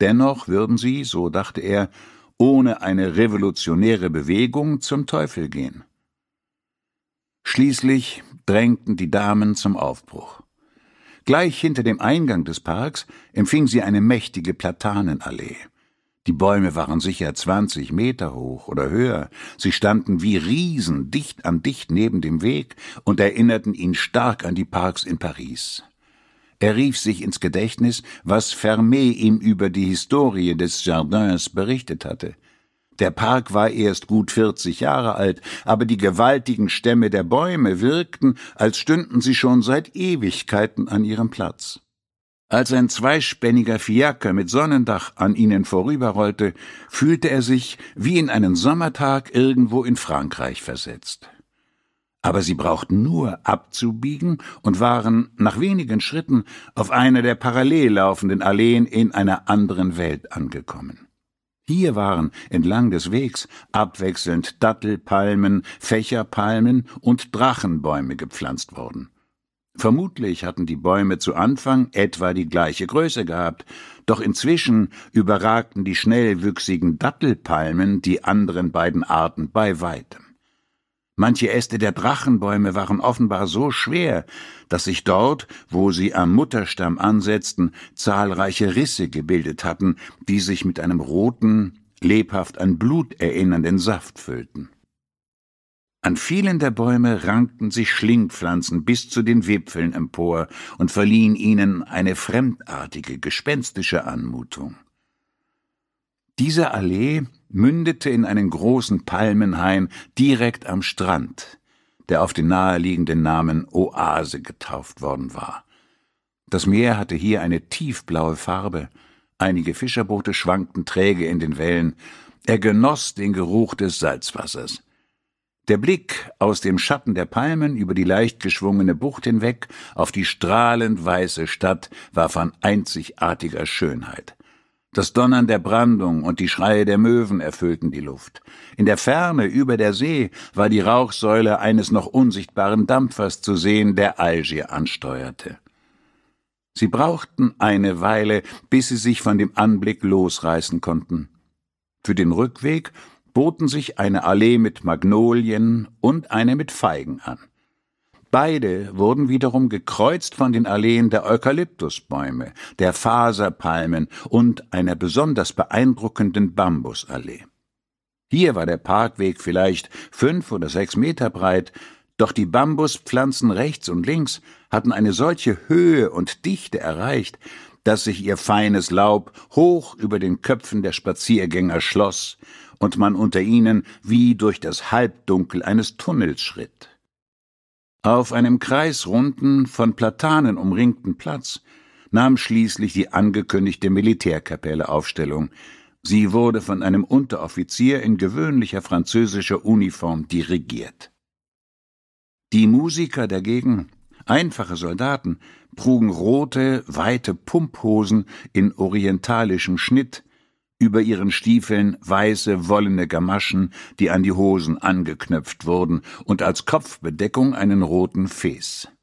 Dennoch würden sie, so dachte er, ohne eine revolutionäre Bewegung zum Teufel gehen. Schließlich drängten die Damen zum Aufbruch. Gleich hinter dem Eingang des Parks empfing sie eine mächtige Platanenallee. Die Bäume waren sicher 20 Meter hoch oder höher. Sie standen wie Riesen dicht an dicht neben dem Weg und erinnerten ihn stark an die Parks in Paris. Er rief sich ins Gedächtnis, was Vermet ihm über die Historie des Jardins berichtet hatte. Der Park war erst gut 40 Jahre alt, aber die gewaltigen Stämme der Bäume wirkten, als stünden sie schon seit Ewigkeiten an ihrem Platz. Als ein zweispänniger Fiaker mit Sonnendach an ihnen vorüberrollte, fühlte er sich wie in einen Sommertag irgendwo in Frankreich versetzt. Aber sie brauchten nur abzubiegen und waren nach wenigen Schritten auf einer der parallel laufenden Alleen in einer anderen Welt angekommen. Hier waren entlang des Wegs abwechselnd Dattelpalmen, Fächerpalmen und Drachenbäume gepflanzt worden. Vermutlich hatten die Bäume zu Anfang etwa die gleiche Größe gehabt, doch inzwischen überragten die schnellwüchsigen Dattelpalmen die anderen beiden Arten bei weitem. Manche Äste der Drachenbäume waren offenbar so schwer, dass sich dort, wo sie am Mutterstamm ansetzten, zahlreiche Risse gebildet hatten, die sich mit einem roten, lebhaft an Blut erinnernden Saft füllten. An vielen der Bäume rankten sich Schlingpflanzen bis zu den Wipfeln empor und verliehen ihnen eine fremdartige, gespenstische Anmutung. Diese Allee mündete in einen großen Palmenhain direkt am Strand, der auf den naheliegenden Namen Oase getauft worden war. Das Meer hatte hier eine tiefblaue Farbe, einige Fischerboote schwankten träge in den Wellen, er genoss den Geruch des Salzwassers. Der Blick aus dem Schatten der Palmen über die leicht geschwungene Bucht hinweg auf die strahlend weiße Stadt war von einzigartiger Schönheit. Das Donnern der Brandung und die Schreie der Möwen erfüllten die Luft. In der Ferne über der See war die Rauchsäule eines noch unsichtbaren Dampfers zu sehen, der Algier ansteuerte. Sie brauchten eine Weile, bis sie sich von dem Anblick losreißen konnten. Für den Rückweg boten sich eine Allee mit Magnolien und eine mit Feigen an. Beide wurden wiederum gekreuzt von den Alleen der Eukalyptusbäume, der Faserpalmen und einer besonders beeindruckenden Bambusallee. Hier war der Parkweg vielleicht 5 oder 6 Meter breit, doch die Bambuspflanzen rechts und links hatten eine solche Höhe und Dichte erreicht, dass sich ihr feines Laub hoch über den Köpfen der Spaziergänger schloss und man unter ihnen wie durch das Halbdunkel eines Tunnels schritt. Auf einem kreisrunden, von Platanen umringten Platz nahm schließlich die angekündigte Militärkapelle Aufstellung. Sie wurde von einem Unteroffizier in gewöhnlicher französischer Uniform dirigiert. Die Musiker dagegen, einfache Soldaten, trugen rote, weite Pumphosen in orientalischem Schnitt, über ihren Stiefeln weiße, wollene Gamaschen, die an die Hosen angeknöpft wurden, und als Kopfbedeckung einen roten Fes.